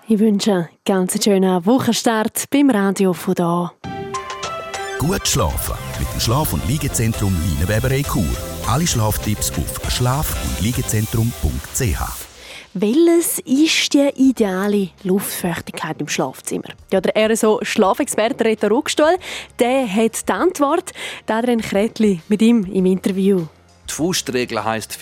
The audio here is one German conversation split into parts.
Ich wünsche einen ganz schönen Wochenstart beim Radio von da. Gut schlafen mit dem Schlaf- und Liegezentrum Leinenweberei Chur. Alle Schlaftipps auf schlaf-und-liegezentrum.ch. Welches ist die ideale Luftfeuchtigkeit im Schlafzimmer? Ja, der RSO-Schlafexperte Reto Ruckstuhl, der hat die Antwort. Adrian Kretli mit ihm im Interview. Die Faustregel heisst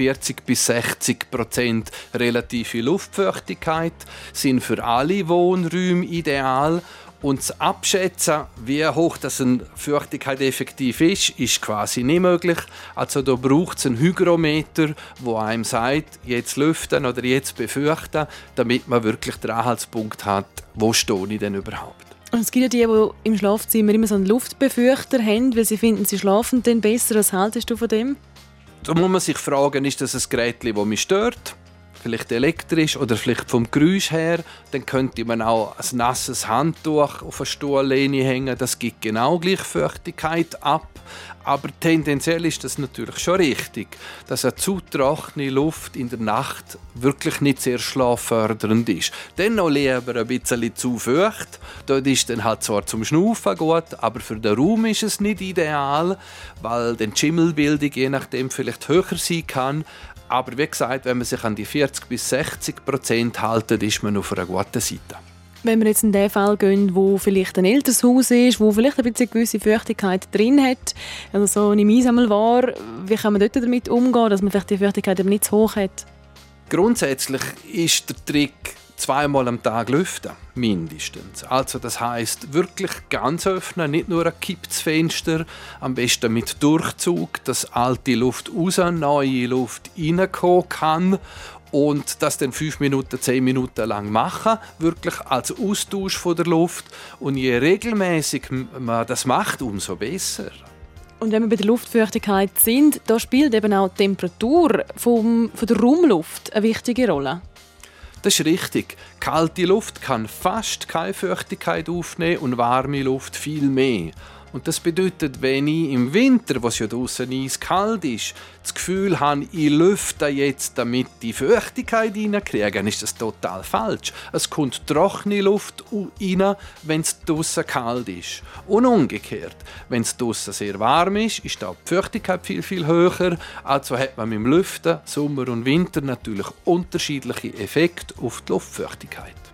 40-60% relative Luftfeuchtigkeit sind für alle Wohnräume ideal. Und das Abschätzen, wie hoch das eine Feuchtigkeit effektiv ist quasi nicht möglich. Also da braucht es einen Hygrometer, der einem sagt, jetzt lüften oder jetzt befeuchten, damit man wirklich den Anhaltspunkt hat, wo stehe ich denn überhaupt. Und es gibt ja die im Schlafzimmer immer so einen Luftbefeuchter haben, weil sie finden, sie schlafen dann besser. Was haltest du von dem? Da muss man sich fragen, ist das ein Gerät, das mich stört? Vielleicht elektrisch oder vielleicht vom Geräusch her. Dann könnte man auch ein nasses Handtuch auf eine Stuhllehne hängen. Das gibt genau gleich Feuchtigkeit ab. Aber tendenziell ist das natürlich schon richtig, dass eine zu trockene Luft in der Nacht wirklich nicht sehr schlaffördernd ist. Dennoch lieber ein bisschen zu feucht. Dort ist dann halt zwar zum Schnaufen gut, aber für den Raum ist es nicht ideal, weil die Schimmelbildung je nachdem vielleicht höher sein kann. Aber wie gesagt, wenn man sich an die 40-60% hält, ist man auf einer guten Seite. Wenn wir jetzt in den Fall gehen, wo vielleicht ein älteres Haus ist, wo vielleicht ein bisschen gewisse Feuchtigkeit drin hat, also so eine Einsammelware, wie kann man dort damit umgehen, dass man vielleicht die Feuchtigkeit eben nicht zu hoch hat? Grundsätzlich ist der Trick, 2-mal am Tag lüften, mindestens. Also das heisst, wirklich ganz öffnen, nicht nur ein gekipptes Fenster, am besten mit Durchzug, dass alte Luft raus, neue Luft reinkommen kann und das dann 5 Minuten, 10 Minuten lang machen, wirklich als Austausch von der Luft. Und je regelmäßig man das macht, umso besser. Und wenn wir bei der Luftfeuchtigkeit sind, da spielt eben auch die Temperatur von der Raumluft eine wichtige Rolle. Das ist richtig. Kalte Luft kann fast keine Feuchtigkeit aufnehmen und warme Luft viel mehr. Und das bedeutet, wenn ich im Winter, was ja draussen eiskalt ist, das Gefühl habe, ich lüfte jetzt, damit die Feuchtigkeit reinkriege, dann ist das total falsch. Es kommt trockene Luft rein, wenn es draussen kalt ist. Und umgekehrt, wenn es draussen sehr warm ist, ist da die Feuchtigkeit viel, viel höher. Also hat man mit dem Lüften Sommer und Winter natürlich unterschiedliche Effekte auf die Luftfeuchtigkeit.